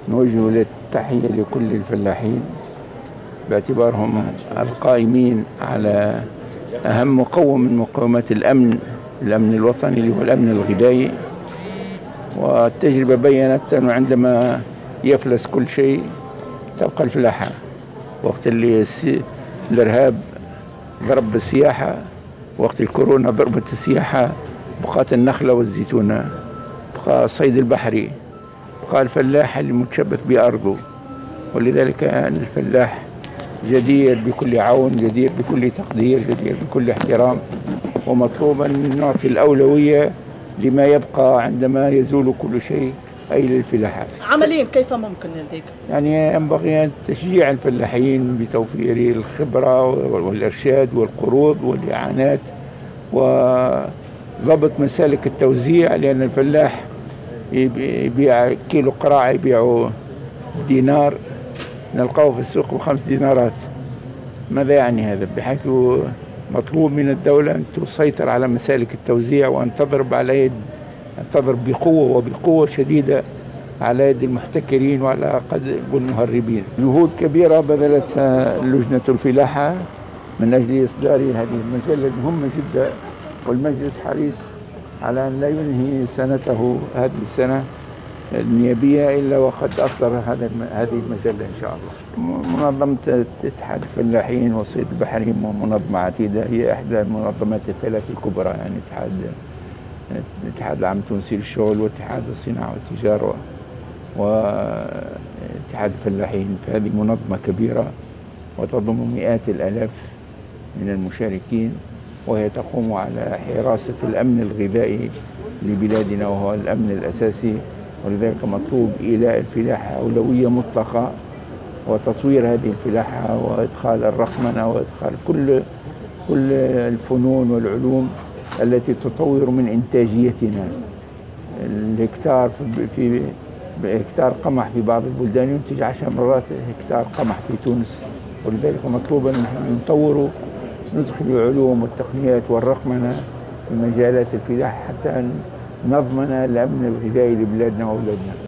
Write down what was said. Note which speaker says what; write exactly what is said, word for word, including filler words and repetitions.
Speaker 1: نوجه التحية لكل الفلاحين باعتبارهم القائمين على أهم مقوم من مقومات الأمن الأمن الوطني اللي هو الأمن الغذائي. والتجربة بيّنت أنه عندما يفلس كل شيء تبقى الفلاحة. وقت اللي الإرهاب ضرب بالسياحة، وقت الكورونا ضربت السياحة، بقات النخلة والزيتونة، بقى الصيد البحري، بقى الفلاح اللي متشبث بأرضه. ولذلك الفلاح جدير بكل عون، جدير بكل تقدير، جدير بكل احترام، ومطلوب أن نعطي الأولوية لما يبقى عندما يزول كل شيء، أي للفلاحات.
Speaker 2: عمليا كيف ممكن ذلك؟
Speaker 1: يعني ينبغي تشجيع الفلاحين بتوفير الخبرة والإرشاد والقروض والإعانات وضبط مسالك التوزيع، لأن الفلاح يبيع كيلو قراع يبيعه دينار، نلقاه في السوق بخمس دينارات. ماذا يعني هذا؟ بحيث مطلوب من الدولة أن تسيطر على مسالك التوزيع وأن تضرب على يد أن تضرب بقوة وبقوة شديدة على يد المحتكرين وعلى قد المهربين. جهود كبيرة بذلتها لجنة الفلاحة من أجل إصدار هذه المجلة المهمة جدا، والمجلس حريص على أن لا ينهي سنته هذه السنة النيابية إلا وقد أصدر هذا هذه المجلة إن شاء الله. منظمة اتحاد الفلاحين والصيد البحري منظمة عتيدة، هي إحدى المنظمات الثلاث الكبرى، يعني اتحاد الاتحاد العام التونسي للشغل واتحاد الصناعة والتجارة واتحاد الفلاحين. فهذه منظمة كبيرة وتضم مئات الآلاف من المشاركين، وهي تقوم على حراسة الأمن الغذائي لبلادنا وهو الأمن الأساسي. ولذلك مطلوب إيلاء الفلاحة أولوية مطلقة، وتطوير هذه الفلاحة وإدخال الرقمنة وإدخال كل كل الفنون والعلوم التي تطور من إنتاجيتنا. الهكتار في هكتار قمح في بعض البلدان ينتج عشر مرات هكتار قمح في تونس. ولذلك مطلوب أن نطور ندخل العلوم والتقنيات والرقمنة في مجالات الفلاحة حتى نضمن الأمن الغذائي لبلادنا وأولادنا.